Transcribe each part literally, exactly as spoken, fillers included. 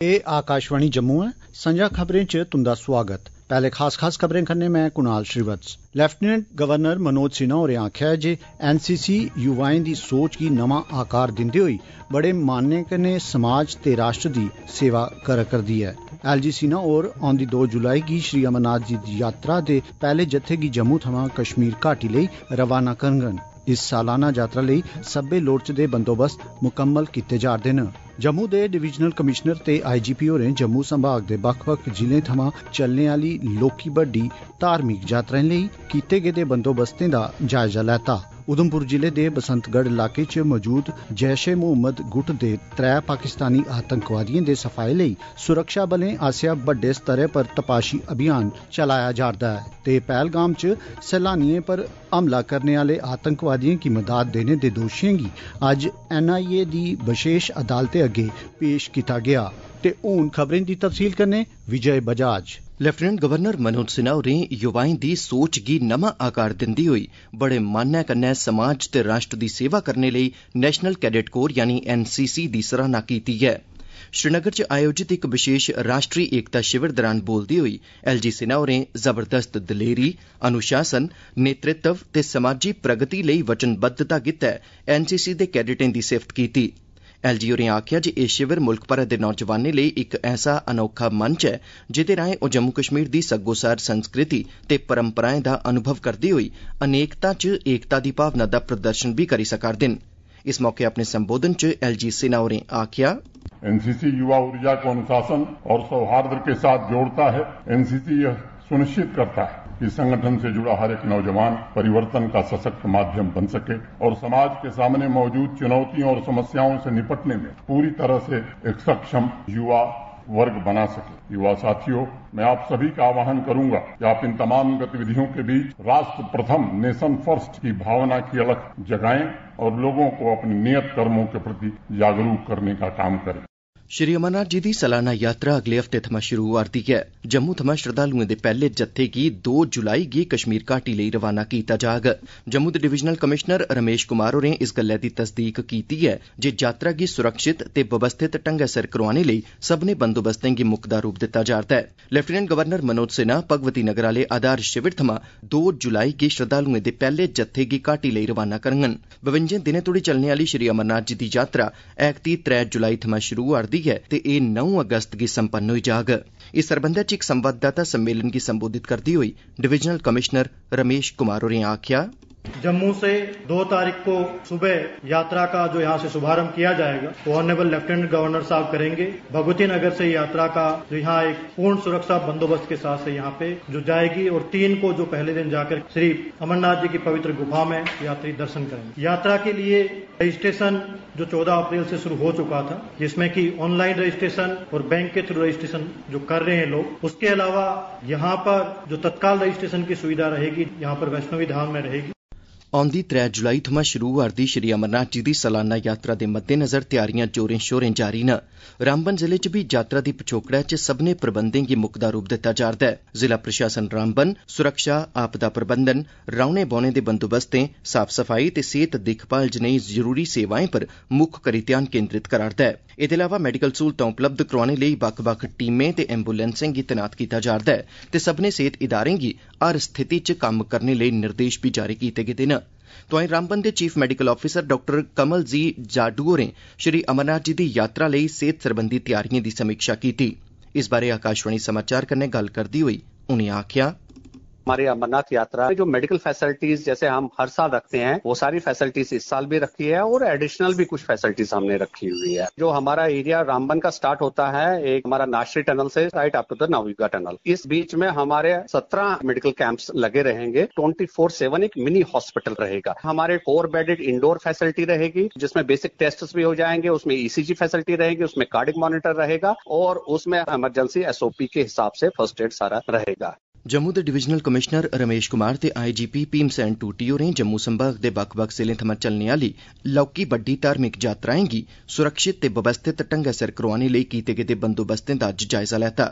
एह् आकाशवाणी जम्मू है। संजा खबरें च तुंदा स्वागत। पैहले खास खास खबरें कन्नै मैं कुणाल श्रीवत्स। लेफ्टिनेंट गवर्नर मनोज सिन्हा होरें आखेआ है जे एन सी सी युवाएं दी सोच गी नमां आकार दिंदे होई बड़े मान्नै कन्नै समाज ते राष्ट्र दी सेवा करा करदी ऐ। एल जी सिन्हा होर औंदी दो जुलाई गी श्री अमरनाथ जी दी यात्रा दे पैहले जत्थे गी जम्मू थमां कश्मीर घाटी लेई रवाना करङन। इस सालाना यात्रा लेई सब्बै लोड़चदे बंदोबस्त मुकम्मल कीते जा'रदे न। जम्मू दे डिवीजनल कमिश्नर ते आई जी पी होरें जम्मू संभाग दे बक्ख बक्ख जिलें थमां चलने आली लौह्की बड्डी धार्मिक यात्राएं लेई कीते गेदे बंदोबस्तें दा जायजा लैता। उधमपुर जिले दे बसंतगढ़ इलाके च मौजूद जैश ए मोहम्मद गुट दे त्रै पाकिस्तानी आतंकवादिएं दे सफाए लेई सुरक्षा बलें आसेआ बड्डे स्तरै पर तपाशी अभियान चलाया जा'रदा ऐ ते पहलगाम च सैलानिएं पर हमला करने आले आतंकवादिएं गी मदाद देने दे दोशियें गी अज्ज एन आई ए दी विशेष अदालतै अग्गे पेश कीता गेआ। ते हून खबरें दी तफसील कन्नै विजय बजाज। लेफ्टिनेंट गवर्नर मनोज सिन्हा होरें युवाएं दी सोच गी नमां आकार दिंदे होई बड़े मान्नै कन्नै समाज ते राष्ट्र दी सेवा करने लेई नेशनल कैडेट कोर यानी एन सी सी दी सराहना कीती ऐ। श्रीनगर च आयोजित इक विशेष राष्ट्री एकता शिविर दौरान बोलदे होई एल जी सिन्हा होरें जबरदस्त दलेरी, अनुशासन, नेतृत्व ते समाजी प्रगति लेई वचनबद्धता गित्तै एन सी सी दे कैडेटें दी सिफ्त कीती। एल जी होरें आखेआ जे एह् शिविर मुल्ख भरै दे नौजवानें लेई इक ऐसा अनोखा मंच ऐ जेह्दे राएं ओह् जम्मू कश्मीर दी सग्गोसार संस्कृति ते परंपराएं दा अनुभव करदे होई अनेकता च एकता दी भावना दा प्रदर्शन भी करी सका'रदे न। इस मौके अपने संबोधन च एल जी सिन्हा होरें आखेआ, एन सी सी युवा ऊर्जा को अनुशासन और सौहार्द के साथ जोड़ता है। एन सी सी यह सुनिश्चित करता है कि संगठन से जुड़ा हर एक नौजवान परिवर्तन का सशक्त माध्यम बन सके और समाज के सामने मौजूद चुनौतियों और समस्याओं से निपटने में पूरी तरह से एक सक्षम युवा वर्ग बना सके। युवा साथियों, मैं आप सभी का आह्वान करूंगा कि आप इन तमाम गतिविधियों के बीच राष्ट्र प्रथम, नेशन फर्स्ट की भावना की अलख जगाएं और लोगों को अपने नियत कर्मों के प्रति जागरूक करने का काम करें। श्री अमरनाथ जी दी सालाना यात्रा अगले हफ्ते थमां शुरू होआ'रदी ऐ। जम्मू थमां श्रद्धालुएं दे पैह्ले जत्थे गी दो जुलाई गी कश्मीर घाटी लेई रवाना कीता जाग। जम्मू दे डिवीजनल कमिश्नर रमेश कुमार होरें इस गल्लै दी तसदीक कीती ऐ जे यात्रा गी सुरक्षित ते व्यवस्थित ढंगै सिर करोआने लेई सब्भनें बंदोबस्तें गी मुकदा रूप दित्ता जा'रदा ऐ। लेफ्टिनेंट गवर्नर मनोज सिन्हा भगवती नगर आले आधार शिविर थमां दो जुलाई गी श्रद्धालुएं दे पैह्ले जत्थे गी घाटी लेई रवाना करङन। बवंजें दिनें तोड़ी चलने आली श्री अमरनाथ जी दी यात्रा ऐकती त्रै जुलाई थमां शुरू होआ'रदी ऐ ते एह् नौ अगस्त गी संपन्न होई जाग। इस सरबंधै च इक संवाददाता सम्मेलन गी संबोधित करदे होई डिवीजनल कमिश्नर रमेश कुमार होरें आखेआ, जम्मू से दो तारीख को सुबह यात्रा का जो यहाँ से शुभारंभ किया जाएगा वो ऑनरेबल लेफ्टिनेंट गवर्नर साहब करेंगे। भगवती नगर से यात्रा का जो यहाँ एक पूर्ण सुरक्षा बंदोबस्त के साथ से यहाँ पे जो जाएगी और तीन को जो पहले दिन जाकर श्री अमरनाथ जी की पवित्र गुफा में यात्री दर्शन करेंगे। यात्रा के लिए रजिस्ट्रेशन जो चौदह अप्रैल से शुरू हो चुका था, जिसमें कि ऑनलाइन रजिस्ट्रेशन और बैंक के थ्रू रजिस्ट्रेशन जो कर रहे हैं लोग, उसके अलावा यहाँ पर जो तत्काल रजिस्ट्रेशन की सुविधा रहेगी यहाँ पर वैष्णवी धाम में रहेगी। औंदी त्रै जुलाई थमां शुरू होआ'रदी श्री अमरनाथ जी दी सालाना यात्रा दे मद्देनज़र तैयारियां जोरें शोरें जारी न। रामबन जिले च भी यात्रा दी पछोकड़ै च सब्भनें प्रबंधें गी मुकदा रूप दित्ता जा'रदा ऐ। जिला प्रशासन रामबन सुरक्षा, आपदा प्रबंधन, रौह्ने बौह्ने दे बंदोबस्तें, साफ सफाई ते सेहत दिक्खभाल जनेही जरूरी सेवाएं पर मुक्ख करी ध्यान केंद्रित करा'रदा ऐ। एह्दे अलावा मैडिकल सहूलतां उपलब्ध करोआने लेई बक्ख बक्ख टीमें ते एम्बुलैंसें गी तैनात कीता जा'रदा ऐ ते सब्भनें सेहत इदारें गी हर स्थिति च कम्म करने लेई निर्देश बी जारी कीते गेदे न। तोआईं रामबन दे चीफ मैडिकल अफसर डाक्टर कमल जी जाडू होरें श्री अमरनाथ जी दी यात्रा लेई सेहत सरबंधी तैयारिएं दी समीक्षा कीती। इस बारै आकाशवाणी समाचार कन्नै गल्ल करदे होई उनें आखेआ, हमारी अमरनाथ यात्रा में जो मेडिकल फैसिलिटीज जैसे हम हर साल रखते हैं वो सारी फैसिलिटीज इस साल भी रखी है और एडिशनल भी कुछ फैसिलिटीज हमने रखी हुई है। जो हमारा एरिया रामबन का स्टार्ट होता है एक हमारा नाश्री टनल से right up to the Navyuga tunnel, इस बीच में हमारे सत्रह मेडिकल कैंप्स लगे रहेंगे। ट्वेंटी फोर सेवन एक मिनी हॉस्पिटल रहेगा। हमारे फोर बेडेड इंडोर फैसिलिटी रहेगी जिसमें बेसिक टेस्ट भी हो जाएंगे, उसमें ईसीजी फैसिलिटी रहेगी, उसमें कार्डिक मॉनिटर रहेगा और उसमें इमरजेंसी एसओपी के हिसाब से फर्स्ट एड सारा रहेगा। जम्मू दे डिवीजनल कमिश्नर रमेश कुमार ते आई जी पी भीम सैन टूटी होरें जम्मू संभाग दे बक्ख बक्ख जिलें थमां चलने आली लौह्की बड्डी धार्मिक यात्राएं गी सुरक्षित ते व्यवस्थित ढंगै सिर करोआने लेई कीते गेदे बंदोबस्तें दा अज्ज जायजा लैता।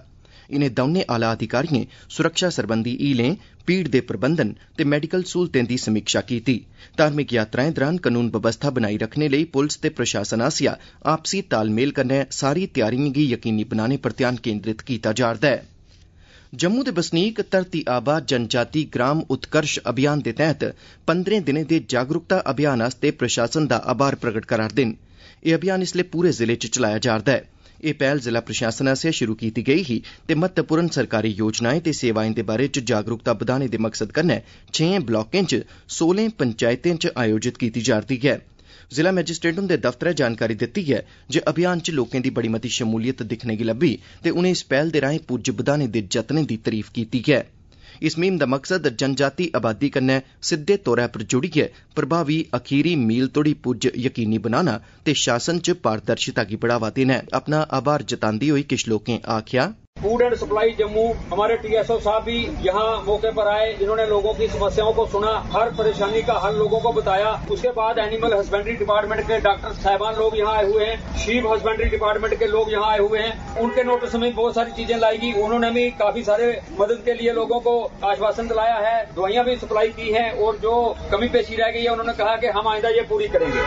इनें दौनें आला अधिकारियें सुरक्षा सरबंधी हीलें भीड़ दे प्रबंधन ते मैडिकल सहूलतें दी समीक्षा कीती। धार्मिक यात्राएं दौरान कानून बवस्था बनाई रखने लेई पुलस ते प्रशासन आसेआ आपसी तालमेल कन्नै सारी तैयारियें गी यकीनी बनाने पर ध्यान केन्द्रित कीता जा'रदा ऐ। जम्मू दे बसनीक धरती आबा जनजाति ग्राम उत्कर्ष अभियान दे तैहत पंदरें दिनें दे जागरूकता अभियान आस्तै प्रशासन दा आभार प्रगट करा'रदे न। एह् अभियान इसलै पूरे जिले च चलाया जा'रदा ऐ। एह् पैह्ल जिला प्रशासन आसेआ शुरू कीती गेई ही ते महत्वपूर्ण सरकारी योजनाएं ते सेवाएं दे बारे च जागरूकता बधाने दे मकसद कन्नै छें ब्लाकें च सोलह पंचायतें च आयोजित कीती जा'रदी ऐ। जिला मैजिस्ट्रेट हुंदे दफ्तरै जानकारी दित्ती ऐ जे अभियान च लोकें दी बड़ी मती शमूलियत दिक्खने गी लब्भी ते उनें इस पैह्ल दे राएं पुज्ज बधाने दे जतनें दी तरीफ कीती ऐ। इस मुहिम दा मकसद जनजाति आबादी कन्नै सिद्दे तौरा पर जुड़ियै प्रभावी अखीरी मील तोड़ी पुज्ज यकीनी बनाना ते शासन च पारदर्शिता गी बढ़ावा देना ऐ। अपना आभार जतांदे होई किश लोकें आखेआ, फूड एंड सप्लाई जम्मू हमारे टीएसओ साहब भी यहाँ मौके पर आए, इन्होंने लोगों की समस्याओं को सुना, हर परेशानी का हल लोगों को बताया। उसके बाद एनिमल हस्बेंड्री डिपार्टमेंट के डॉक्टर साहबान लोग यहाँ आए हुए हैं, शीप हस्बेंड्री डिपार्टमेंट के लोग यहाँ आए हुए हैं। उनके नोटिस में बहुत सारी चीजें लाई गई, उन्होंने भी काफी सारे मदद के लिए लोगों को आश्वासन दिलाया है, दवाइयां भी सप्लाई की है और जो कमी पेशी रह गई है उन्होंने कहा कि हम आइंदा ये पूरी करेंगे।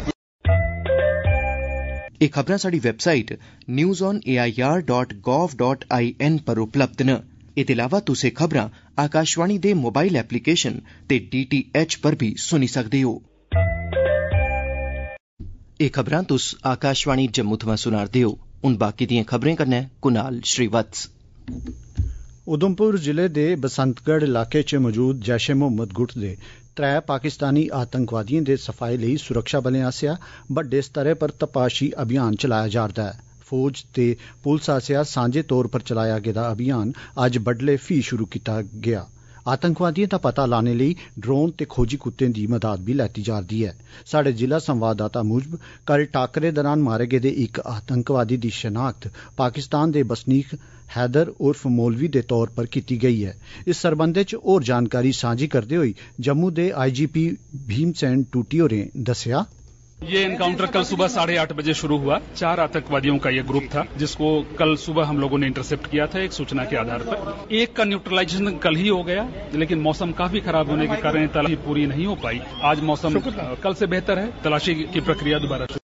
एह खबरां साडी website news on A I R dot gov dot I N पर उपलब्ध न। एह्दे अलावा तुस एह खबरां आकाशवाणी दे मोबाइल एप्लीकेशन ते डी टी एच पर भी सुनी सकदे हो। एह खबरां तुस आकाशवाणी जम्मू थमां सुना'रदे हो। हुण बाकी दिएं खबरें कन्नै कुनाल श्रीवत्स। उधमपुर जिले दे बसंतगढ़ इलाके च मौजूद जैशे मोहम्मद गुट दे त्रै पाकिस्तानी आतंकवादिएं दे सफाए लेई सुरक्षा बलें आसेआ बड्डे स्तरै पर तपाशी अभियान चलाया जा'रदा ऐ। फौज ते पुलस आसेआ सांझे तौर पर चलाया गेदा अभियान अज्ज बड्डलै फ्ही शुरू कीता गेआ। आतंकवादिएं दा पता लाने लेई ड्रोन ते खोजी कुत्तें दी मदाद बी लैती जा'रदी ऐ। साढ़े जिला संवाददाता मूजब कल टाकरे दौरान मारे गेदे इक आतंकवादी दी शनाख्त पाकिस्तान दे बसनीक हैदर उर्फ मौलवी दे तौर पर कीती गेई है। इस सरबंधै च होर जानकारी सांझी करदे होई जम्मू दे आई जी पी भीमसेन टूटी होरें दस्सेआ, ये एनकाउंटर कल सुबह साढ़े आठ बजे शुरू हुआ। चार आतंकवादियों का ये ग्रुप था जिसको कल सुबह हम लोगों ने इंटरसेप्ट किया था एक सूचना के आधार पर। एक का न्यूट्रलाइजेशन कल ही हो गया, लेकिन मौसम काफी खराब होने के कारण तलाशी पूरी नहीं हो पाई। आज मौसम कल से बेहतर है, तलाशी की प्रक्रिया दोबारा शुरू।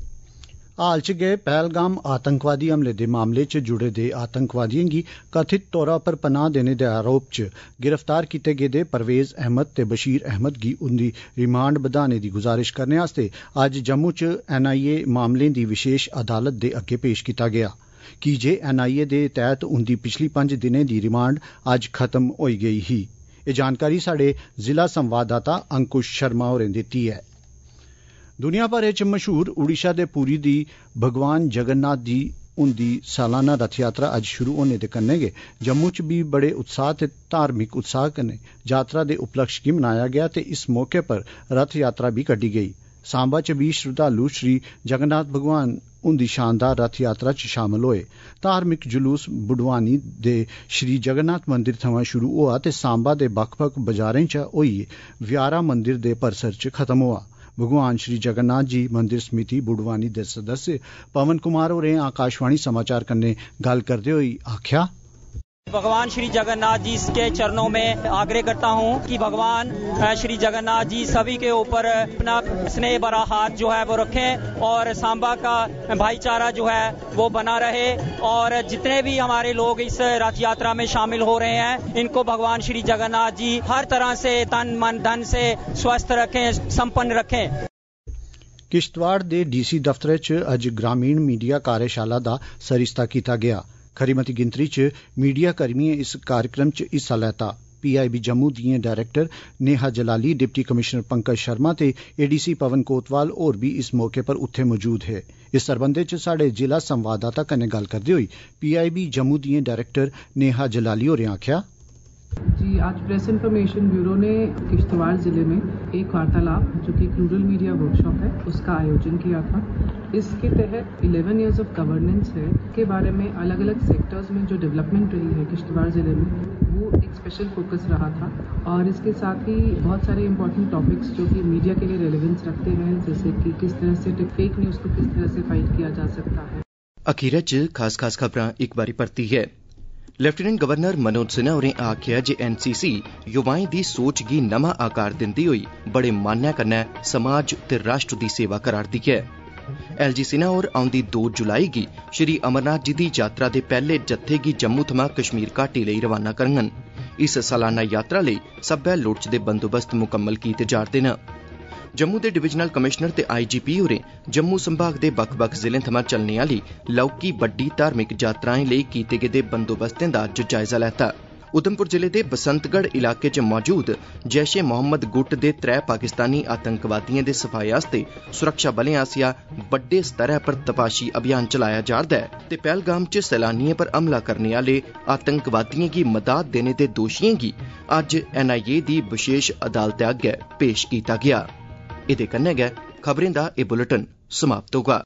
हाल च गए पहलगाम आतंकवादी हमले दे मामले च जुड़े दे आतंकवादिएं गी कथित तौरा पर पनाह देने दे आरोप च गिरफ्तार कीते गेदे परवेज अहमद ते बशीर अहमद गी उंदी रिमांड बधाने दी गुजारिश करने आस्तै अज्ज जम्मू च एन आई ए मामलें दी विशेष अदालत दे अग्गे पेश कीता गेआ। की जे एन आई ए दे तैहत उंदी पिछली पंज दिनें दी रिमांड अज्ज खत्म होई गेई ही। एह जानकारी साढ़े जिला संवाददाता अंकुश शर्मा होरें दित्ती ऐ। दुनिया भरै च मशहूर उड़ीसा दे पुरी दी भगवान जगन्नाथ दी उंदी सालाना रथ यात्रा अज्ज शुरू होने दे कन्नै गै जम्मू च भी बड़े उत्साह ते धार्मिक उत्साह कन्नै यात्रा दे उपलक्ष्य गी मनाया गेआ ते इस मौके पर रथ यात्रा भी कड्डी गेई। सांबा च भी श्रद्धालु श्री जगन्नाथ भगवान उंदी शानदार रथ यात्रा च शामल होए। धार्मिक जुलूस बुडवानी दे श्री जगन्नाथ मंदिर थमां शुरू होआ ते सांबा दे बक्ख बक्ख बाजारें च होइयै व्यारा मंदिर दे परिसर च खत्म होआ। भगवान श्री जगन्नाथ जी मंदिर समिति बुडवानी दे सदस्य पवन कुमार होरें आकाशवाणी समाचार कन्नै गल्ल करदे होई आखेआ, भगवान श्री जगन्नाथ जी के चरणों में आग्रह करता हूं कि भगवान श्री जगन्नाथ जी सभी के ऊपर अपना स्नेह भरा हाथ जो है वो रखें और सांबा का भाईचारा जो है वो बना रहे और जितने भी हमारे लोग इस रथ यात्रा में शामिल हो रहे हैं इनको भगवान श्री जगन्नाथ जी हर तरह से तन मन धन से स्वस्थ रखें, संपन्न रखें। किश्तवाड़ दे डीसी दफ्तरै च अज्ज ग्रामीण मीडिया कार्यशाला दा सरिस्ता कीता गेआ। खरी मती गिनतरी च मीडिया कर्मियें इस कार्यक्रम च हिस्सा लैता। पी आई बी जम्मू दिएं director Neha Jalali, deputy commissioner Pankaj Sharma ते A D C Pawan Kotwal होर भी इस मौके पर उत्थे मौजूद हे। इस सरबंधै च साढ़े जिला संवाददाता कन्नै गल्ल करदे होई पी आई बी जम्मू दिएं डायरैक्टर नेहा जलाली होरें आखेआ, जी आज प्रेस इन्फॉर्मेशन ब्यूरो ने किश्तवाड़ जिले में एक वार्तालाप जो कि एक रूरल मीडिया वर्कशॉप है उसका आयोजन किया था। इसके तहत इलेवन इयर्स ऑफ गवर्नेंस है के बारे में अलग अलग सेक्टर्स में जो डेवलपमेंट रही है किश्तवाड़ जिले में वो एक स्पेशल फोकस रहा था और इसके साथ ही बहुत सारे इंपॉर्टेंट टॉपिक्स जो कि मीडिया के लिए रेलेवेंस रखते हैं, जैसे कि किस तरह से फेक न्यूज़ को किस तरह से फाइट किया जा सकता है। अखीर च खास खास खबरां एक बारी परती है। लेफ्टिनेंट गवर्नर मनोज सिन्हा होरें आखेआ जे एन सी सी युवाएं दी सोच गी नमां आकार दिंदी होई बड़े मान्नै कन्नै समाज ते राष्ट्र दी सेवा करा'रदी ऐ। एल जी सिन्हा होर औंदी दो जुलाई गी श्री अमरनाथ जी दी यात्रा दे पैह्ले जत्थे गी जम्मू थमां कश्मीर घाटी लेई रवाना करङन। इस सालाना यात्रा लेई सब्बै लोड़चदे बंदोबस्त मुकम्मल कीते जा'रदे न। जम्मू दे डिवीजनल कमिशनर ते आई जी पी होरें जम्मू संभाग दे बक्ख-बक्ख जिलें थमां चलने आह्ली लौह्की बड्डी धार्मिक यात्राएं लेई कीते गेदे बंदोबस्तें दा अज्ज जायजा लैता। उधमपुर जिले दे बसंतगढ़ इलाके च मौजूद जैशे मोहम्मद गुट दे त्रै पाकिस्तानी आतंकवादिएं दे सफाये आस्तै सुरक्षा बलें आसेआ बड्डे स्तरै पर तपाशी अभियान चलाया जा'रदा ऐ ते पहलगाम च सैलानिएं पर हमला करने आह्ले आतंकवादिएं गी मदाद देने दे दोशिएं गी अज्ज एन आई ए दी विशेष अदालतै अग्गै पेश कीता गेआ। एह्दे कन्नै गै खबरें दा एह् बुलेटिन समाप्त होगा।